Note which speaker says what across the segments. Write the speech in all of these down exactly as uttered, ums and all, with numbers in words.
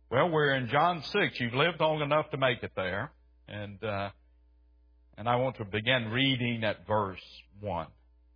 Speaker 1: Well, we're in John six. You've lived long enough to make it there. And uh, and I want to begin reading at verse one.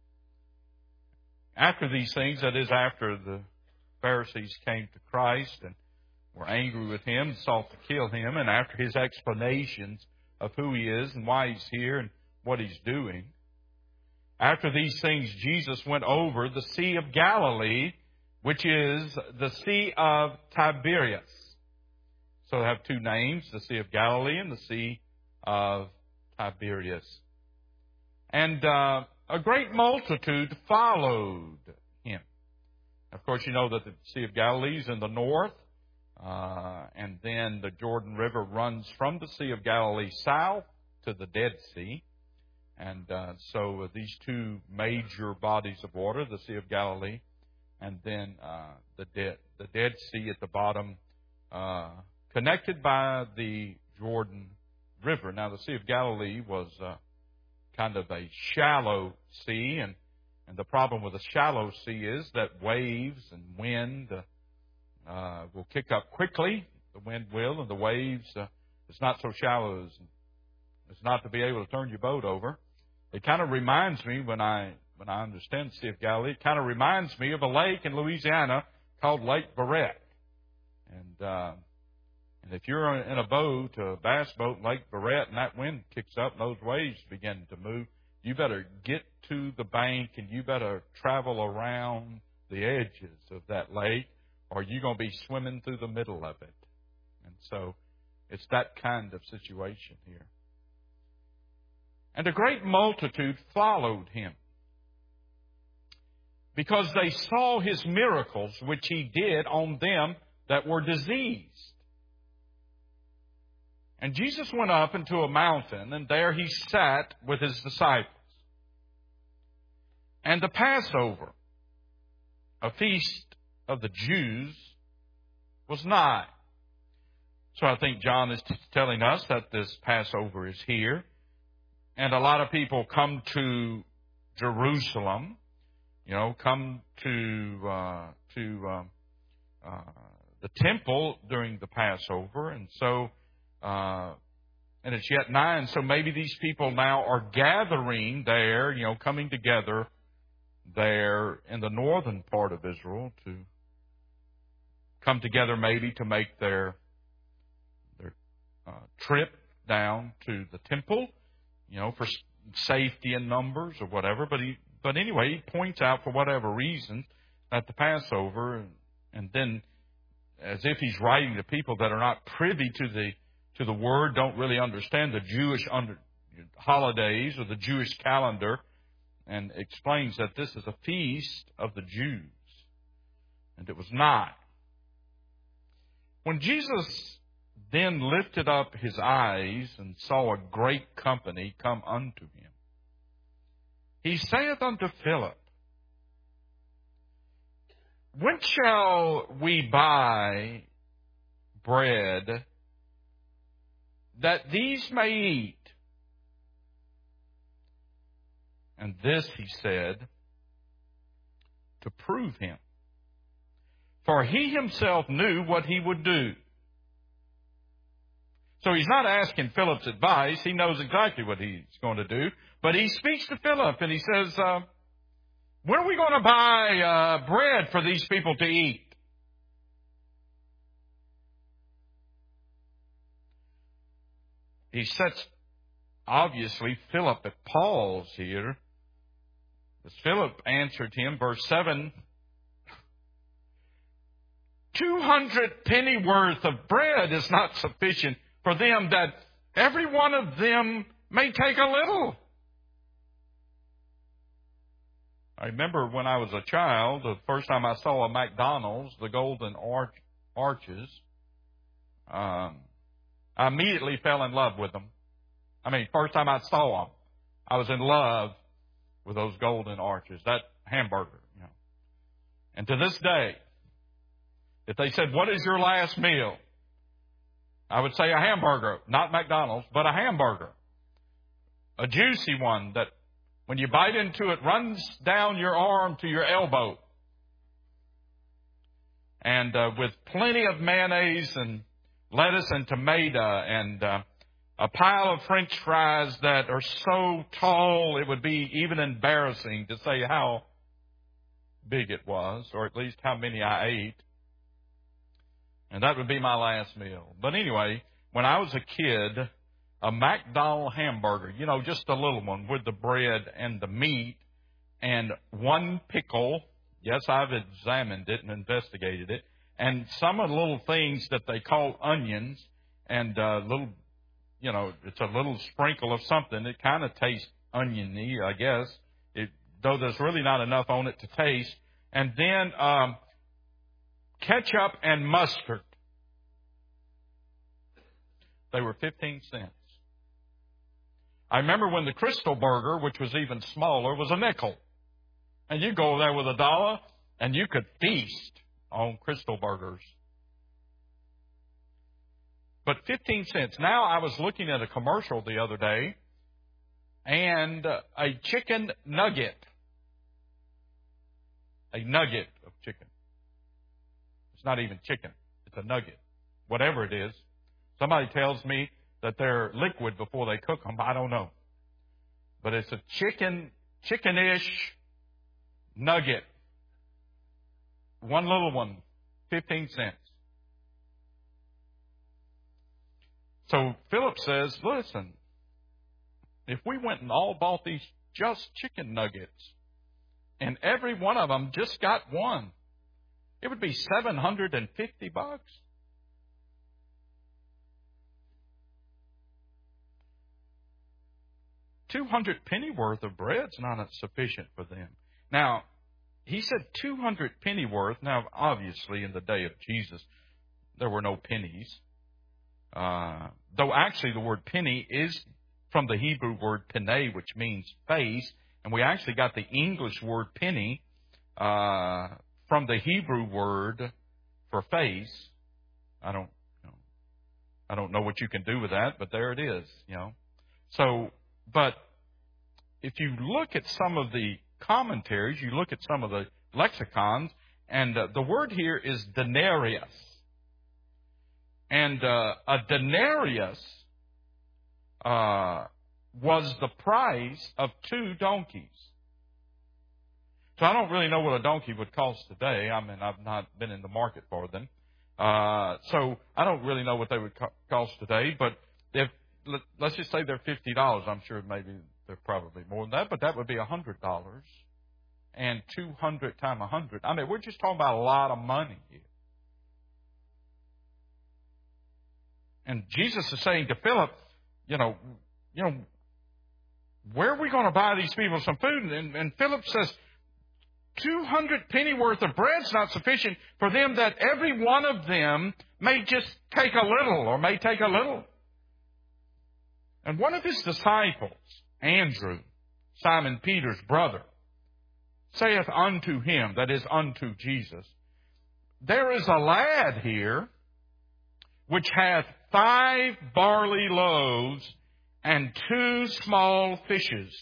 Speaker 1: After these things, that is after the Pharisees came to Christ and were angry with Him and sought to kill Him, and after His explanations of who He is and why He's here and what He's doing, after these things, Jesus went over the Sea of Galilee, which is the Sea of Tiberias. So they have two names, the Sea of Galilee and the Sea of Tiberias. And uh, a great multitude followed Him. Of course, you know that the Sea of Galilee is in the north, uh, and then the Jordan River runs from the Sea of Galilee south to the Dead Sea. And uh, so uh, these two major bodies of water, the Sea of Galilee and then uh, the, De- the Dead Sea at the bottom, uh, connected by the Jordan River. Now, the Sea of Galilee was uh, kind of a shallow sea, and, and the problem with a shallow sea is that waves and wind uh, uh, will kick up quickly. The wind will, and the waves, uh, it's not so shallow as it's not to be able to turn your boat over. It kind of reminds me, when I when I understand the Sea of Galilee, it kind of reminds me of a lake in Louisiana called Lake Barrett. And uh, and if you're in a boat, a bass boat in Lake Barrett, and that wind kicks up and those waves begin to move, you better get to the bank and you better travel around the edges of that lake, or you're going to be swimming through the middle of it. And so it's that kind of situation here. And a great multitude followed Him, because they saw His miracles, which He did on them that were diseased. And Jesus went up into a mountain, and there He sat with His disciples. And the Passover, a feast of the Jews, was nigh. So I think John is telling us that this Passover is here. And a lot of people come to Jerusalem, you know, come to uh, to um, uh, the temple during the Passover, and so uh, and it's yet nigh, and so maybe these people now are gathering there, you know, coming together there in the northern part of Israel to come together, maybe to make their their uh, trip down to the temple. You know, for safety in numbers or whatever. But he, but anyway, he points out for whatever reason that the Passover, and then as if he's writing to people that are not privy to the to the Word, don't really understand the Jewish under, holidays or the Jewish calendar, and explains that this is a feast of the Jews, and it was nigh. When Jesus then lifted up His eyes and saw a great company come unto Him, He saith unto Philip, When shall we buy bread that these may eat? And this He said to prove Him, for He Himself knew what He would do. So He's not asking Philip's advice. He knows exactly what He's going to do. But He speaks to Philip and He says, uh, when are we going to buy uh, bread for these people to eat? He sets, obviously, Philip at pause here. As Philip answered him, verse seven, two hundred pennyworth of bread is not sufficient for them, that every one of them may take a little. I remember when I was a child, the first time I saw a McDonald's, the Golden Arch, Arches, um, I immediately fell in love with them. I mean, first time I saw them, I was in love with those Golden Arches, that hamburger. You know. And to this day, if they said, what is your last meal? I would say a hamburger, not McDonald's, but a hamburger. A juicy one that when you bite into it runs down your arm to your elbow. and uh, with plenty of mayonnaise and lettuce and tomato and uh, a pile of French fries that are so tall it would be even embarrassing to say how big it was, or at least how many I ate. And that would be my last meal. But anyway, when I was a kid, a McDonald's hamburger, you know, just a little one with the bread and the meat and one pickle. Yes, I've examined it and investigated it. And some of the little things that they call onions and uh, little, you know, it's a little sprinkle of something. It kind of tastes oniony, I guess, it, though there's really not enough on it to taste. And then um, ketchup and mustard. They were fifteen cents. I remember when the Crystal Burger, which was even smaller, was a nickel. And you go there with a dollar, and you could feast on Crystal Burgers. But fifteen cents. Now, I was looking at a commercial the other day, and a chicken nugget. A nugget of chicken. It's not even chicken. It's a nugget. Whatever it is. Somebody tells me that they're liquid before they cook them. I don't know. But it's a chicken, chickenish nugget. One little one, fifteen cents. So Philip says, listen, if we went and all bought these just chicken nuggets, and every one of them just got one, it would be seven hundred fifty bucks. two hundred pennyworth of bread's not sufficient for them. Now, he said two hundred pennyworth. Now, obviously, in the day of Jesus, there were no pennies. Uh, though actually the word penny is from the Hebrew word peneh, which means face. And we actually got the English word penny uh, from the Hebrew word for face. I don't, you know, I don't know what you can do with that, but there it is. You know, so. But if you look at some of the commentaries, you look at some of the lexicons, and uh, the word here is denarius. And uh, a denarius uh, was the price of two donkeys. So I don't really know what a donkey would cost today. I mean, I've not been in the market for them. Uh, so I don't really know what they would co- cost today. But if let's just say they're fifty dollars. I'm sure maybe they're probably more than that, but that would be one hundred dollars. And two hundred times one hundred. I mean, we're just talking about a lot of money here. And Jesus is saying to Philip, you know, you know, where are we going to buy these people some food? And, and Philip says, two hundred pennyworth of bread's not sufficient for them, that every one of them may just take a little or may take a little. And one of his disciples, Andrew, Simon Peter's brother, saith unto him, that is, unto Jesus, there is a lad here which hath five barley loaves and two small fishes.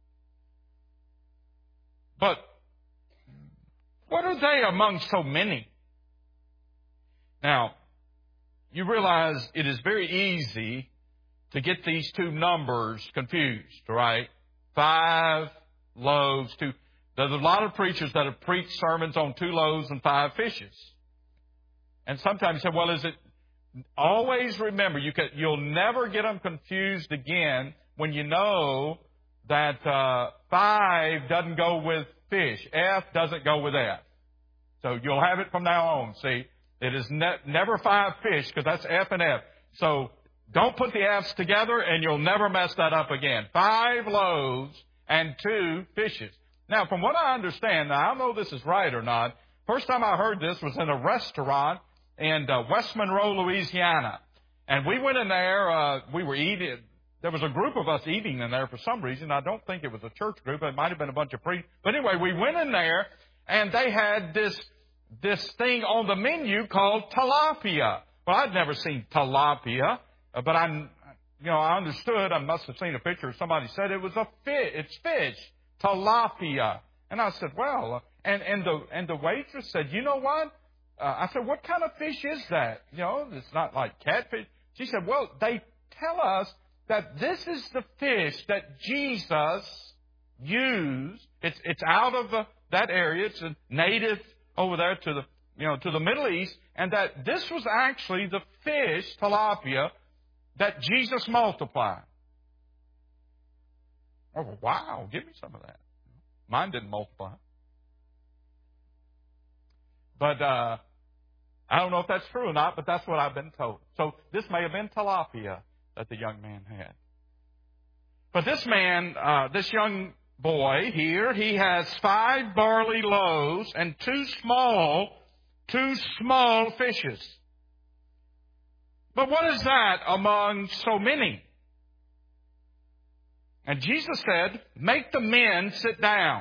Speaker 1: But what are they among so many? Now, you realize it is very easy to get these two numbers confused, right? Five loaves, two. There's a lot of preachers that have preached sermons on two loaves and five fishes. And sometimes you say, well, is it... Always remember, you can, you'll never get them confused again when you know that uh, five doesn't go with fish. F doesn't go with F. So you'll have it from now on. See, it is ne- never five fish, because that's F and F. So don't put the F's together and you'll never mess that up again. Five loaves and two fishes. Now, from what I understand, now I don't know if this is right or not. First time I heard this was in a restaurant in uh, West Monroe, Louisiana. And we went in there, uh, we were eating, there was a group of us eating in there for some reason. I don't think it was a church group. It might have been a bunch of priests. But anyway, we went in there, and they had this, this thing on the menu called tilapia. Well, I'd never seen tilapia, uh, but I, you know, I understood. I must have seen a picture. Somebody said it was a fish. It's fish, tilapia. And I said, well, uh, and, and the, and the waitress said, you know what? uh, I said, what kind of fish is that? You know, it's not like catfish. She said, well, they tell us that this is the fish that Jesus used. It's it's out of the, that area. It's a native over there to the you know to the Middle East, and that this was actually the fish tilapia that Jesus multiplied. Oh wow! Give me some of that. Mine didn't multiply, but uh, I don't know if that's true or not. But that's what I've been told. So this may have been tilapia that the young man had. But this man, uh, this young boy here, he has five barley loaves and two small, two small fishes. But what is that among so many? And Jesus said, make the men sit down.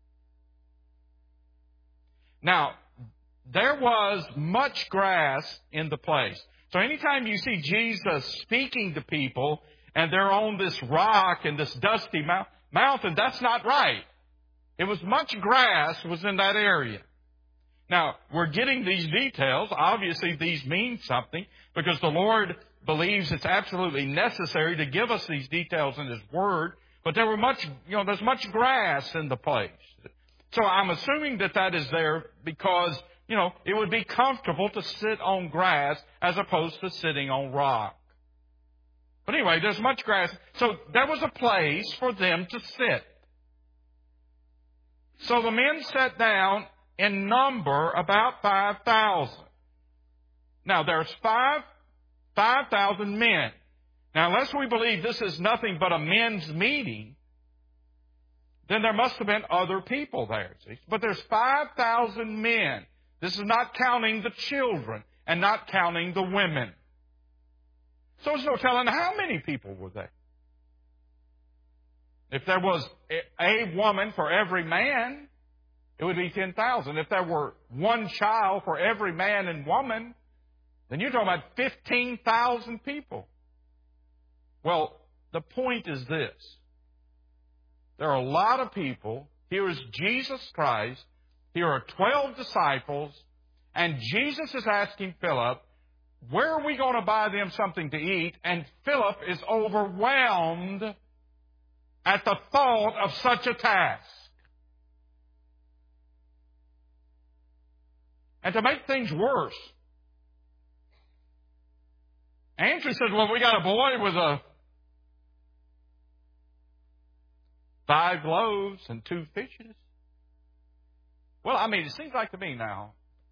Speaker 1: Now, there was much grass in the place. So anytime you see Jesus speaking to people and they're on this rock and this dusty mount, mountain, that's not right. It was much grass was in that area. Now, we're getting these details. Obviously, these mean something because the Lord believes it's absolutely necessary to give us these details in His Word. But there were much, you know, there's much grass in the place. So I'm assuming that that is there because, you know, it would be comfortable to sit on grass as opposed to sitting on rock. But anyway, there's much grass. So there was a place for them to sit. So the men sat down in number about five thousand. Now there's five, five thousand men. Now unless we believe this is nothing but a men's meeting, then there must have been other people there. See? But there's five thousand men. This is not counting the children and not counting the women. So there's no telling how many people were there. If there was a woman for every man, it would be ten thousand. If there were one child for every man and woman, then you're talking about fifteen thousand people. Well, the point is this. There are a lot of people. Here is Jesus Christ. Here are twelve disciples. And Jesus is asking Philip, where are we going to buy them something to eat? And Philip is overwhelmed at the thought of such a task. And to make things worse, Andrew says, well, we got a boy with a five loaves and two fishes. Well, I mean, it seems like to me now,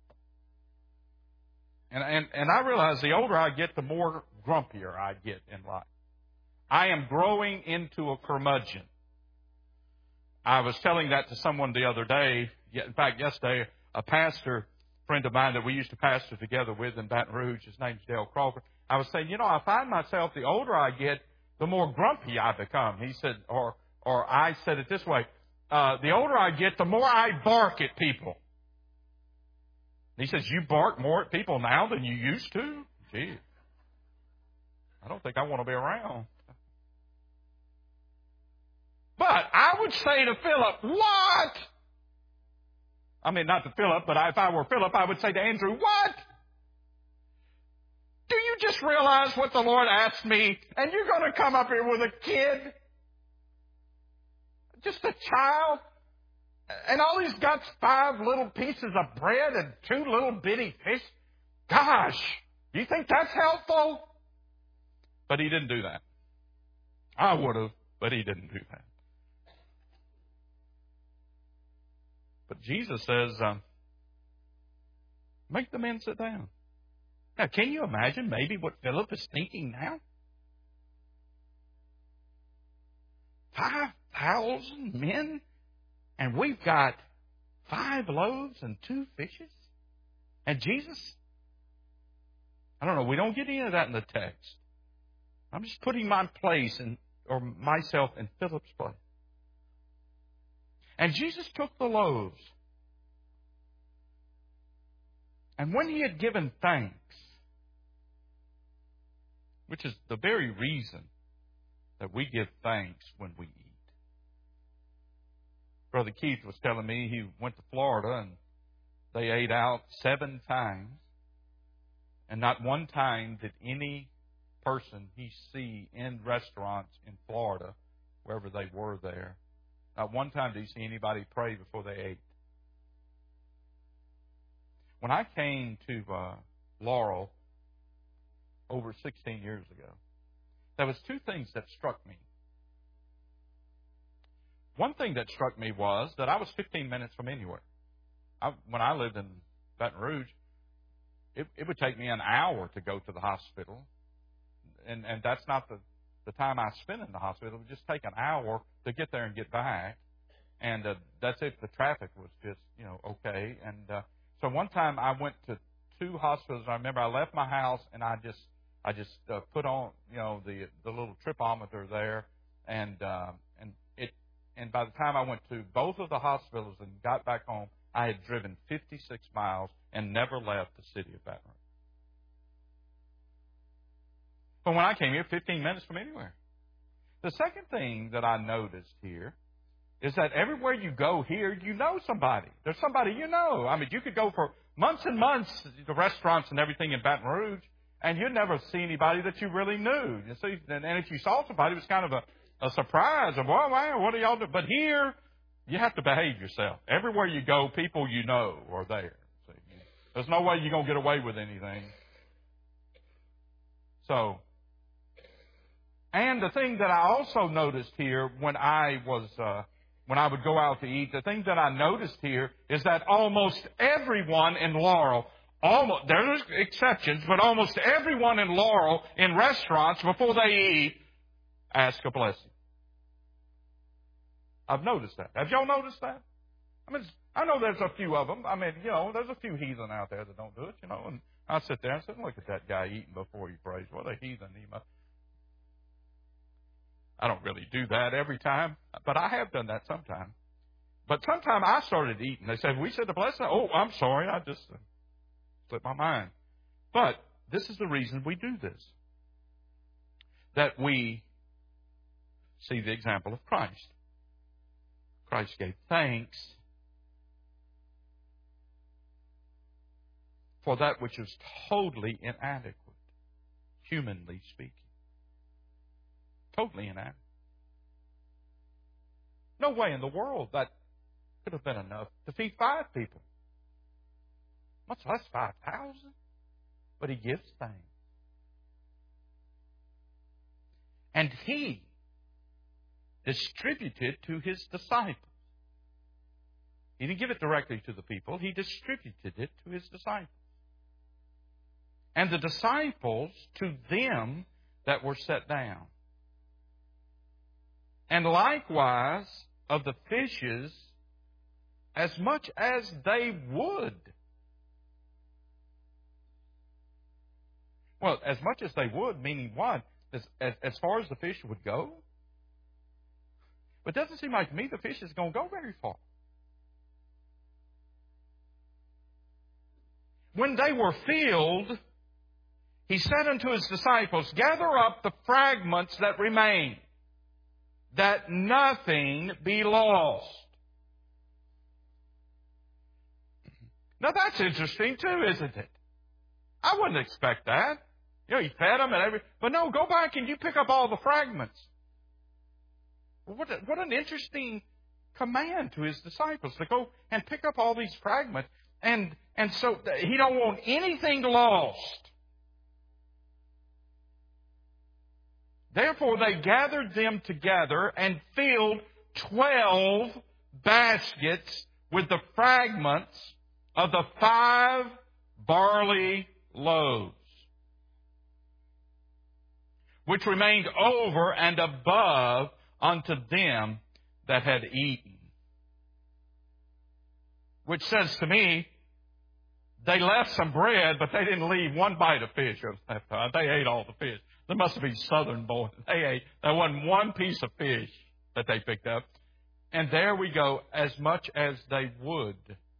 Speaker 1: and, and, and I realize the older I get, the more grumpier I get in life. I am growing into a curmudgeon. I was telling that to someone the other day. In fact, yesterday, a pastor friend of mine that we used to pastor together with in Baton Rouge, his name's Dale Crawford, I was saying, you know, I find myself, the older I get, the more grumpy I become. He said, or or I said it this way, uh, the older I get, the more I bark at people. He says, you bark more at people now than you used to? Gee, I don't think I want to be around. But I would say to Philip, what? I mean, not to Philip, but if I were Philip, I would say to Andrew, what? Do you just realize what the Lord asked me? And you're going to come up here with a kid? Just a child? And all he's got is five little pieces of bread and two little bitty fish? Gosh, do you think that's helpful? But he didn't do that. I would have, but he didn't do that. But Jesus says, um, make the men sit down. Now, can you imagine maybe what Philip is thinking now? Five thousand men, and we've got five loaves and two fishes? And Jesus? I don't know, we don't get any of that in the text. I'm just putting my place in, or myself in Philip's place. And Jesus took the loaves. And when he had given thanks, which is the very reason that we give thanks when we eat. Brother Keith was telling me he went to Florida and They ate out seven times, and not one time did any person he see in restaurants in Florida, wherever they were there, not one time did he see anybody pray before they ate. When I came to uh, Laurel over sixteen years ago, there was two things that struck me. One thing that struck me was that I was fifteen minutes from anywhere. I, when I lived in Baton Rouge, it, it would take me an hour to go to the hospital. And, and that's not the, the time I spent in the hospital. It would just take an hour to get there and get back. And uh, that's if the traffic was just, you know, okay. And uh, so one time I went to two hospitals. I remember I left my house and I just I just uh, put on, you know, the the little tripometer there, and uh, and it and by the time I went to both of the hospitals and got back home, I had driven fifty-six miles and never left the city of Baton Rouge. But when I came here, fifteen minutes from anywhere. The second thing that I noticed here is that everywhere you go here, you know somebody. There's somebody you know. I mean, you could go for months and months to restaurants and everything in Baton Rouge, and you'd never see anybody that you really knew. You see, and if you saw somebody, it was kind of a, a surprise of, well, wow, what are y'all doing? But here, you have to behave yourself. Everywhere you go, people you know are there. See, there's no way you're going to get away with anything. So, and the thing that I also noticed here when I was, uh, when I would go out to eat, the thing that I noticed here is that almost everyone in Laurel, almost, there's exceptions, but almost everyone in Laurel in restaurants before they eat ask a blessing. I've noticed that. Have y'all noticed that? I mean, I know there's a few of them. I mean, you know, there's a few heathen out there that don't do it, you know. And I sit there and say, look at that guy eating before he prays. What a heathen he must. I don't really do that every time, but I have done that sometime. But sometime I started eating. They said, we said the blessing. Oh, I'm sorry. I just uh, slipped my mind. But this is the reason we do this. That we see the example of Christ. Christ gave thanks for that which is totally inadequate, humanly speaking. Totally inadequate. No way in the world that could have been enough to feed five people, much less five thousand. But He gives thanks. And He distributed to His disciples. He didn't give it directly to the people. He distributed it to His disciples. And the disciples to them that were set down. And likewise of the fishes, as much as they would. Well, as much as they would, meaning what? As, as, as far as the fish would go? But it doesn't seem like to me the fish is going to go very far. When they were filled, He said unto His disciples, gather up the fragments that remain, that nothing be lost. Now that's interesting too, isn't it? I wouldn't expect that. You know, He fed them and everything. But no, go back and you pick up all the fragments. What, a, what an interesting command to His disciples to go and pick up all these fragments. And, and so He don't want anything lost. Therefore, they gathered them together and filled twelve baskets with the fragments of the five barley loaves, which remained over and above unto them that had eaten. Which says to me, they left some bread, but they didn't leave one bite of fish. They ate all the fish. There must have been southern boys. They ate. There wasn't one piece of fish that they picked up. And there we go, as much as they would.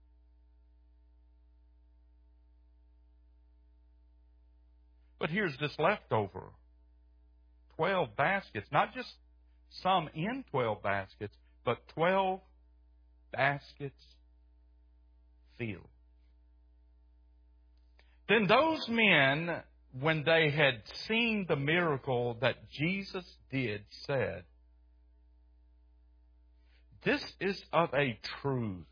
Speaker 1: But here's this leftover. Twelve baskets. Not just some in twelve baskets, but twelve baskets filled. Then those men, when they had seen the miracle that Jesus did, said, "This is of a truth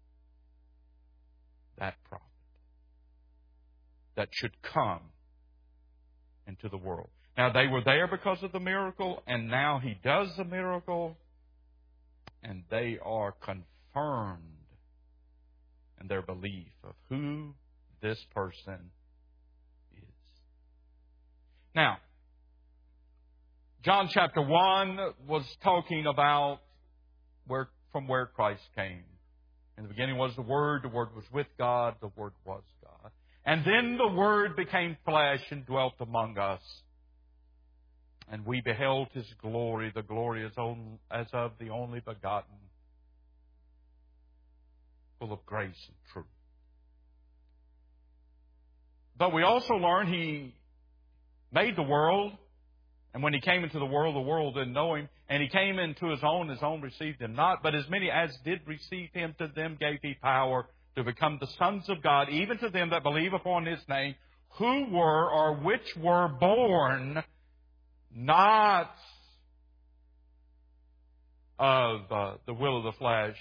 Speaker 1: that prophet that should come into the world." Now, they were there because of the miracle, and now He does the miracle, and they are confirmed in their belief of who this person is. Now, John chapter one was talking about where from where Christ came. In the beginning was the Word, the Word was with God, the Word was God. And then the Word became flesh and dwelt among us. And we beheld His glory, the glory as, on, as of the only begotten, full of grace and truth. But we also learn He made the world, and when He came into the world, the world didn't know Him. And He came into His own, His own received Him not. But as many as did receive Him, to them gave He power to become the sons of God, even to them that believe upon His name, who were or which were born not of uh, the will of the flesh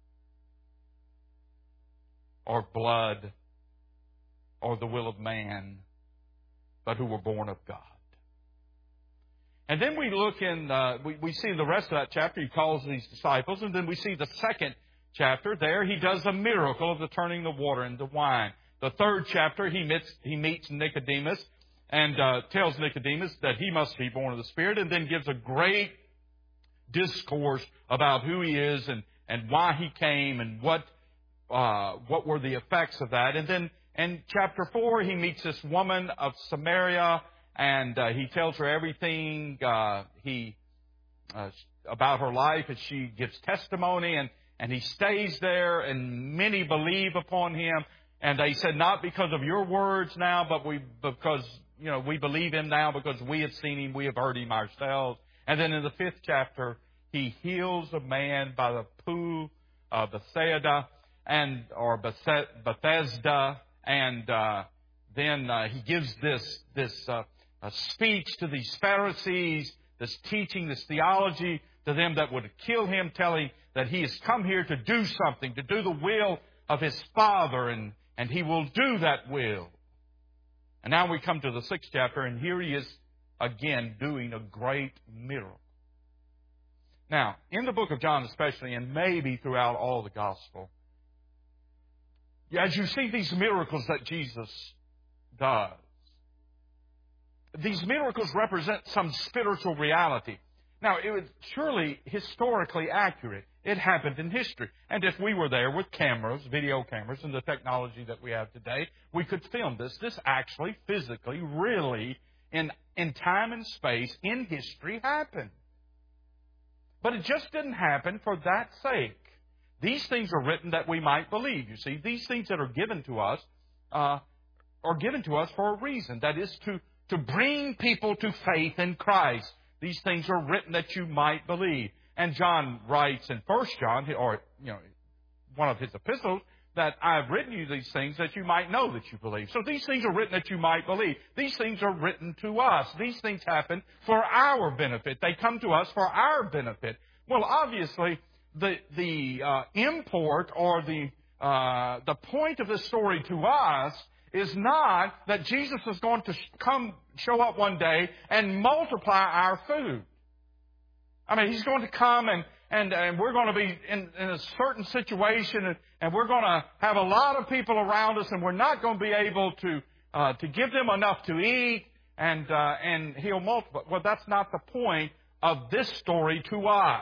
Speaker 1: or blood or the will of man, but who were born of God. And then we look in, uh, we, we see the rest of that chapter. He calls these disciples, and then we see the second chapter there. He does a miracle of the turning the water into wine. The third chapter, he meets, he meets Nicodemus and uh, tells Nicodemus that he must be born of the Spirit, and then gives a great discourse about who He is and, and why He came and what uh, what were the effects of that. And then in chapter four, he meets this woman of Samaria, and uh, he tells her everything uh, he uh, about her life, and she gives testimony, and, and he stays there, and many believe upon him. And they said, not because of your words now, but we because you know we believe Him now because we have seen Him, we have heard Him ourselves. And then in the fifth chapter, He heals a man by the pool of Bethesda, and or Bethesda, and uh, then uh, he gives this this uh, a speech to these Pharisees, this teaching, this theology to them that would kill him, telling that he has come here to do something, to do the will of his Father, and, and he will do that will. And now we come to the sixth chapter, and here he is again doing a great miracle. Now, in the book of John especially, and maybe throughout all the gospel, as you see these miracles that Jesus does, these miracles represent some spiritual reality. Now, it was surely historically accurate. It happened in history. And if we were there with cameras, video cameras, and the technology that we have today, we could film this. This actually, physically, really, in, in time and space, in history, happened. But it just didn't happen for that sake. These things are written that we might believe, you see. These things that are given to us uh, are given to us for a reason. That is to, to bring people to faith in Christ. These things are written that you might believe. And John writes in First John, or you know, one of his epistles, that I've written you these things that you might know that you believe. So these things are written that you might believe. These things are written to us. These things happen for our benefit. They come to us for our benefit. Well, obviously, the the uh, import or the uh, the point of this story to us is not that Jesus is going to come show up one day and multiply our food. I mean, He's going to come and, and, and we're going to be in, in a certain situation, and, and we're going to have a lot of people around us, and we're not going to be able to uh, to give them enough to eat, and uh, and He'll multiply. Well, that's not the point of this story to us.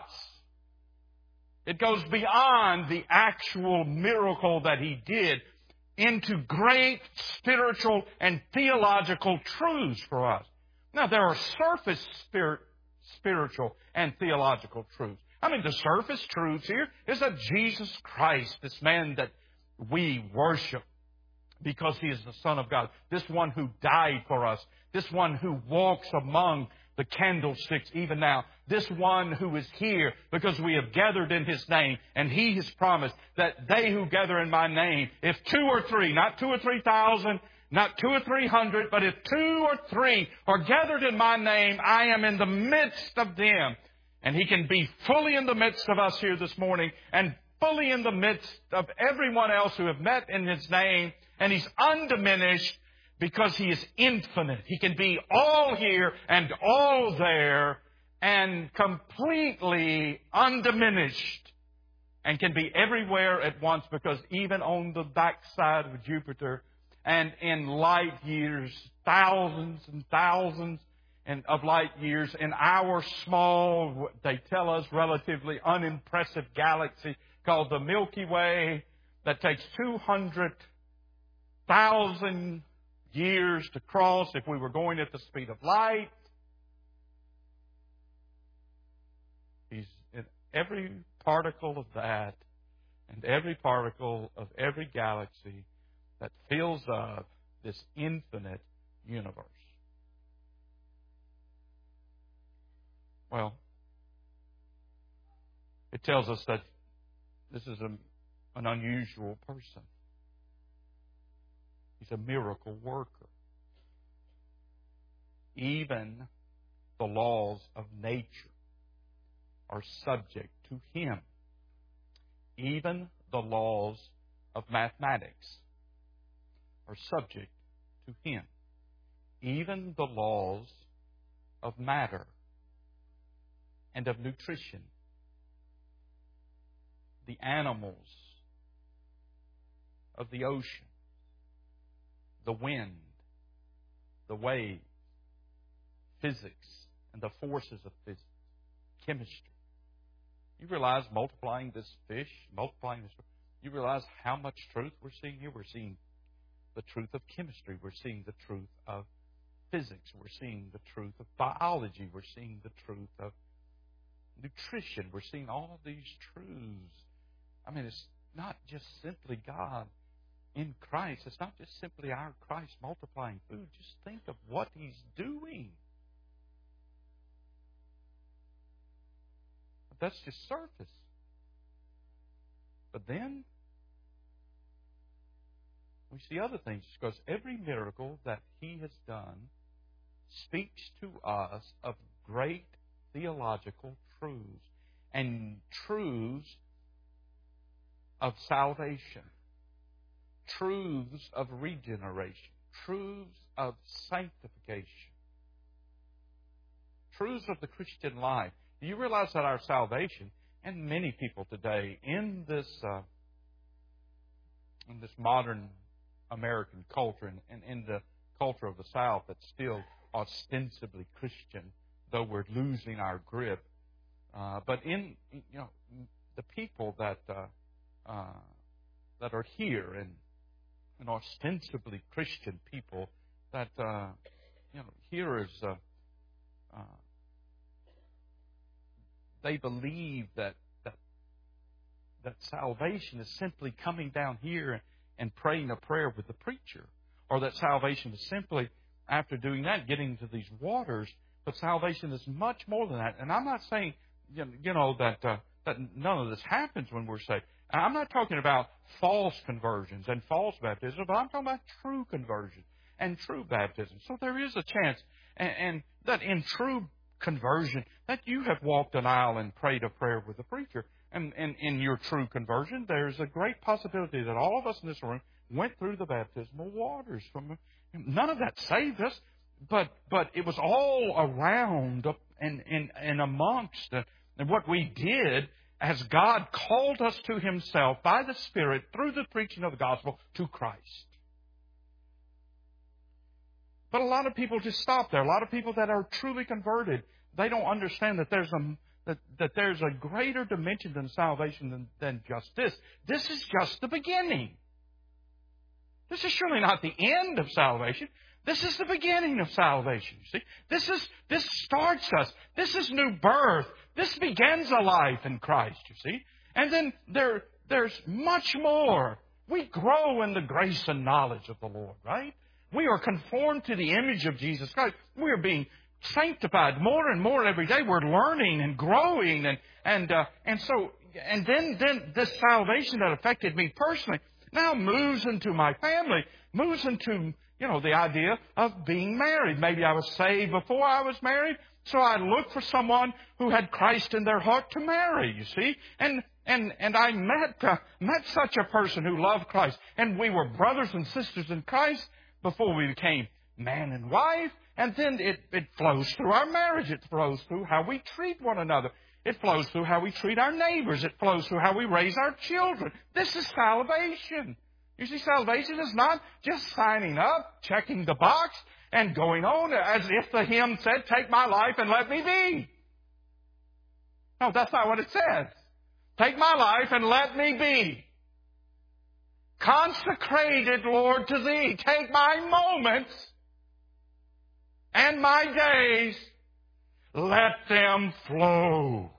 Speaker 1: It goes beyond the actual miracle that He did into great spiritual and theological truths for us. Now, there are surface spirit, spiritual and theological truths. I mean, the surface truths here is that Jesus Christ, this man that we worship because He is the Son of God, this one who died for us, this one who walks among the candlesticks even now, this one who is here because we have gathered in His name, and He has promised that they who gather in My name, if two or three, not two or three thousand, Not two or three hundred, but if two or three are gathered in my name, I am in the midst of them. And He can be fully in the midst of us here this morning and fully in the midst of everyone else who have met in His name. And He's undiminished because He is infinite. He can be all here and all there and completely undiminished, and can be everywhere at once, because even on the backside of Jupiter and in light years, thousands and thousands and of light years, in our small, they tell us, relatively unimpressive galaxy called the Milky Way, that takes two hundred thousand years to cross if we were going at the speed of light. He's in every particle of that and every particle of every galaxy that fills up this infinite universe. Well, it tells us that this is a, an unusual person. He's a miracle worker. Even the laws of nature are subject to Him. Even the laws of mathematics are subject to Him. Even the laws of matter and of nutrition, the animals of the ocean, the wind, the waves, physics and the forces of physics, chemistry. You realize multiplying this fish, multiplying this, you realize how much truth we're seeing here? We're seeing the truth of chemistry. We're seeing the truth of physics. We're seeing the truth of biology. We're seeing the truth of nutrition. We're seeing all these truths. I mean, it's not just simply God in Christ. It's not just simply our Christ multiplying food. Just think of what He's doing. But that's just surface. But then we see other things, because every miracle that He has done speaks to us of great theological truths and truths of salvation, truths of regeneration, truths of sanctification, truths of the Christian life. Do you realize that our salvation, and many people today in this uh, in this modern American culture and, and in the culture of the South that's still ostensibly Christian, though we're losing our grip, uh, but in you know the people that uh, uh, that are here and, and ostensibly Christian people that uh, you know here is uh, uh, they believe that, that that salvation is simply coming down here and praying a prayer with the preacher, or that salvation is simply, after doing that, getting to these waters. But salvation is much more than that. And I'm not saying, you know, that uh, that none of this happens when we're saved. I'm not talking about false conversions and false baptism, but I'm talking about true conversion and true baptism. So there is a chance, and, and that in true conversion, that you have walked an aisle and prayed a prayer with the preacher. And, and in your true conversion, there's a great possibility that all of us in this room went through the baptismal waters. From none of that saved us, but but it was all around and and, and amongst uh, and what we did as God called us to Himself by the Spirit through the preaching of the gospel to Christ. But a lot of people just stop there. A lot of people that are truly converted, they don't understand that there's a That, that there's a greater dimension than salvation than, than just this. This is just the beginning. This is surely not the end of salvation. This is the beginning of salvation. You see, this is this starts us. This is new birth. This begins a life in Christ. You see, and then there there's much more. We grow in the grace and knowledge of the Lord. Right? We are conformed to the image of Jesus Christ. We are being sanctified more and more every day. We're learning and growing, and and uh, and so and then then this salvation that affected me personally now moves into my family, moves into you know, the idea of being married. Maybe I was saved before I was married, so I looked for someone who had Christ in their heart to marry, you see. And and and I met uh, met such a person who loved Christ. And we were brothers and sisters in Christ before we became man and wife. And then it, it flows through our marriage. It flows through how we treat one another. It flows through how we treat our neighbors. It flows through how we raise our children. This is salvation. You see, salvation is not just signing up, checking the box, and going on as if the hymn said, take my life and let me be. No, that's not what it says. Take my life and let me be. Consecrated, Lord, to Thee. Take my moments and my days. Let them flow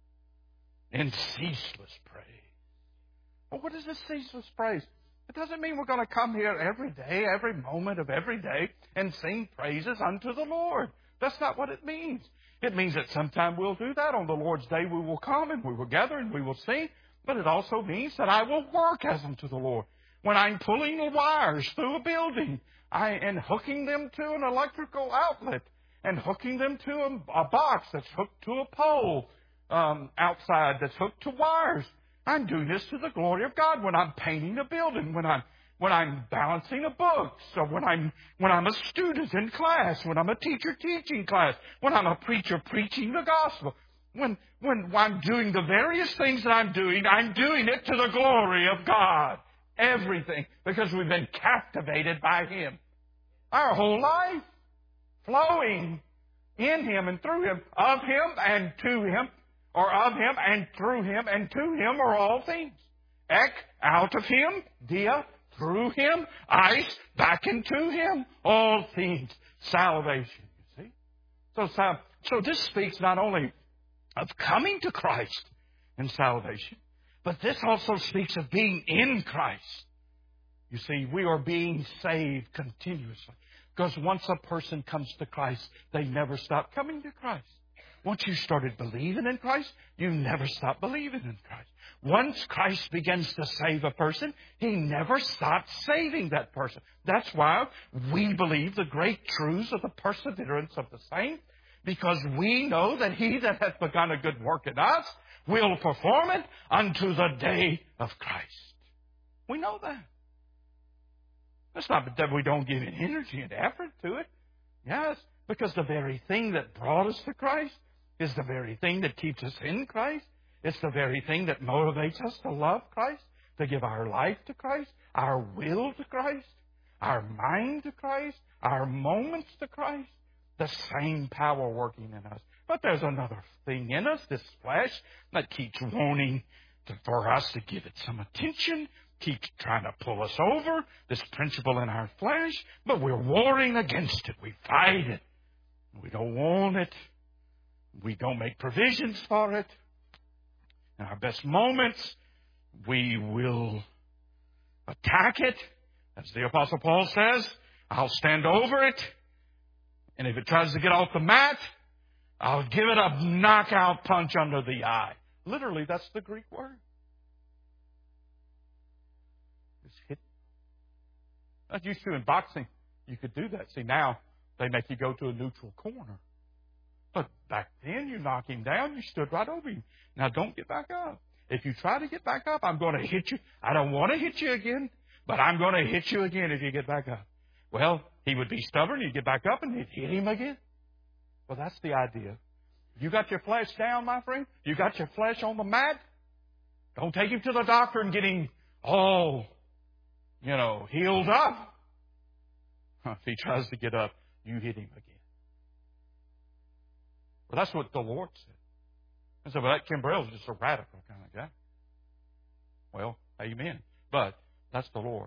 Speaker 1: in ceaseless praise. Well, what is this ceaseless praise? It doesn't mean we're going to come here every day, every moment of every day, and sing praises unto the Lord. That's not what it means. It means that sometime we'll do that. On the Lord's day we will come and we will gather and we will sing. But it also means that I will work as unto the Lord. When I'm pulling the wires through a building I, and hooking them to an electrical outlet and hooking them to a, a box that's hooked to a pole um, outside that's hooked to wires, I'm doing this to the glory of God. When I'm painting a building, when I'm when I'm balancing a book, so when I'm when I'm a student in class, when I'm a teacher teaching class, when I'm a preacher preaching the gospel, when when I'm doing the various things that I'm doing, I'm doing it to the glory of God. Everything, because we've been captivated by Him. Our whole life flowing in Him and through Him, of Him and to Him, or of Him and through Him and to Him are all things. Ek, out of Him, dia, through Him, eis, back into Him, all things. Salvation, you see. So, so this speaks not only of coming to Christ in salvation, but this also speaks of being in Christ. You see, we are being saved continuously. Because once a person comes to Christ, they never stop coming to Christ. Once you started believing in Christ, you never stop believing in Christ. Once Christ begins to save a person, He never stops saving that person. That's why we believe the great truths of the perseverance of the saints, because we know that He that hath begun a good work in us will perform it unto the day of Christ. We know that. That's not that we don't give it energy and effort to it. Yes, because the very thing that brought us to Christ is the very thing that keeps us in Christ. It's the very thing that motivates us to love Christ, to give our life to Christ, our will to Christ, our mind to Christ, our moments to Christ. The same power working in us. But there's another thing in us, this flesh, that keeps wanting to, for us to give it some attention, keeps trying to pull us over, this principle in our flesh, but we're warring against it. We fight it. We don't want it. We don't make provisions for it. In our best moments, we will attack it. As the Apostle Paul says, I'll stand over it. And if it tries to get off the mat, I'll give it a knockout punch under the eye. Literally, that's the Greek word. Just hit. That's used to in boxing. You could do that. See, now they make you go to a neutral corner. But back then, you knock him down, you stood right over him. Now, don't get back up. If you try to get back up, I'm going to hit you. I don't want to hit you again, but I'm going to hit you again if you get back up. Well, he would be stubborn. He'd get back up and he'd hit him again. Well, that's the idea. You got your flesh down, my friend? You got your flesh on the mat? Don't take him to the doctor and get him all, you know, healed up. If he tries to get up, you hit him again. Well, that's what the Lord said. I said, well, that Kimbrell's just a radical kind of guy. Well, amen. But that's the Lord.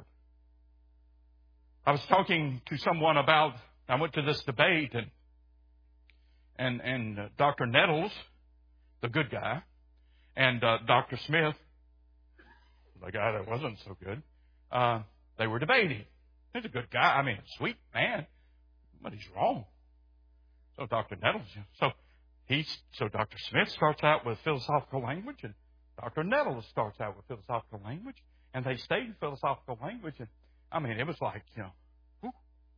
Speaker 1: I was talking to someone about, I went to this debate, and and and uh, Doctor Nettles, the good guy, and uh, Doctor Smith, the guy that wasn't so good, uh, they were debating. He's a good guy. I mean, a sweet man, but he's wrong. So Doctor Nettles, so he's so Doctor Smith starts out with philosophical language, and Doctor Nettles starts out with philosophical language, and they stayed in philosophical language, and I mean, it was like, you know, whew.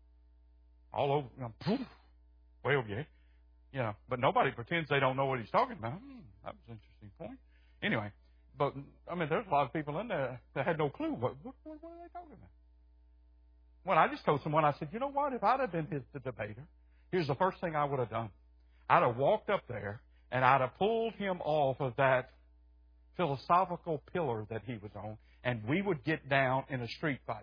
Speaker 1: all over, you know, poof, way over your head. You know, but nobody pretends they don't know what he's talking about. Hmm, that was an interesting point. Anyway, but, I mean, there's a lot of people in there that had no clue. What, what, what are they talking about? Well, I just told someone, I said, you know what? If I'd have been his the debater, here's the first thing I would have done. I'd have walked up there, and I'd have pulled him off of that philosophical pillar that he was on, and we would get down in a street fight.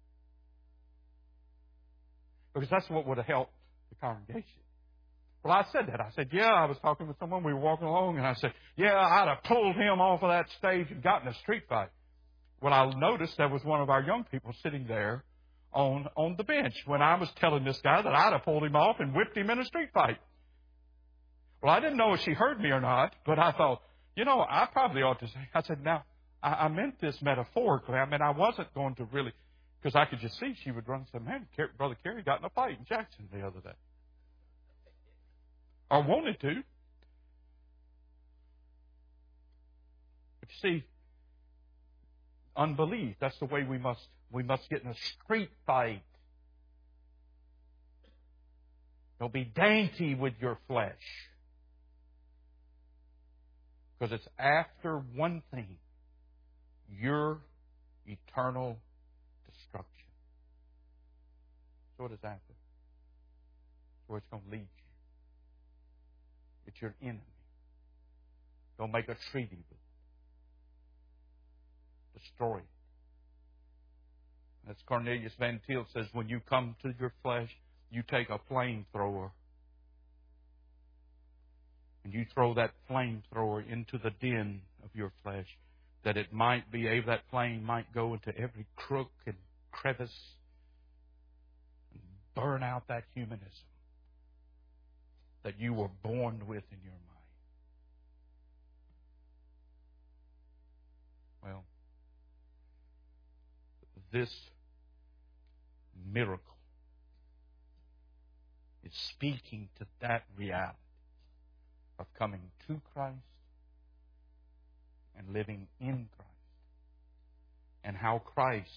Speaker 1: Because that's what would have helped the congregation. Well, I said that. I said, yeah, I was talking with someone. We were walking along, and I said, yeah, I'd have pulled him off of that stage and gotten a street fight. Well, I noticed there was one of our young people sitting there on, on the bench when I was telling this guy that I'd have pulled him off and whipped him in a street fight. Well, I didn't know if she heard me or not, but I thought, you know, I probably ought to say, I said, now, I, I meant this metaphorically. I mean, I wasn't going to really, because I could just see she would run and say, man, Brother Kerry got in a fight in Jackson the other day. Or wanted to. But you see, unbelief, that's the way we must, we must get in a street fight. Don't be dainty with your flesh. Because it's after one thing, your eternal destruction. So what is after? That's where it's going to lead you. It's your enemy. Don't make a treaty with it. Destroy it. As Cornelius Van Til says, when you come to your flesh, you take a flamethrower and you throw that flamethrower into the den of your flesh, that it might be able, that flame might go into every crook and crevice and burn out that humanism that you were born with in your mind. Well, this miracle is speaking to that reality of coming to Christ and living in Christ, and how Christ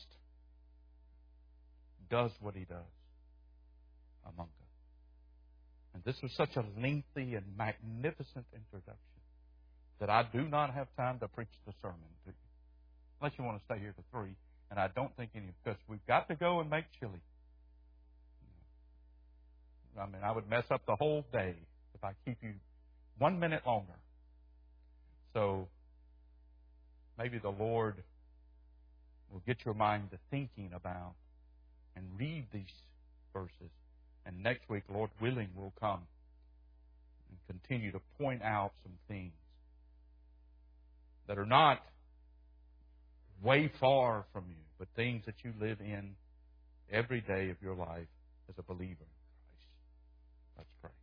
Speaker 1: does what He does among us. And this was such a lengthy and magnificent introduction that I do not have time to preach the sermon to you, unless you want to stay here to three. And I don't think any, because we've got to go and make chili. I mean, I would mess up the whole day if I keep you one minute longer. So maybe the Lord will get your mind to thinking about and read these verses. And next week, Lord willing, we'll come and continue to point out some things that are not way far from you, but things that you live in every day of your life as a believer in Christ. Let's pray.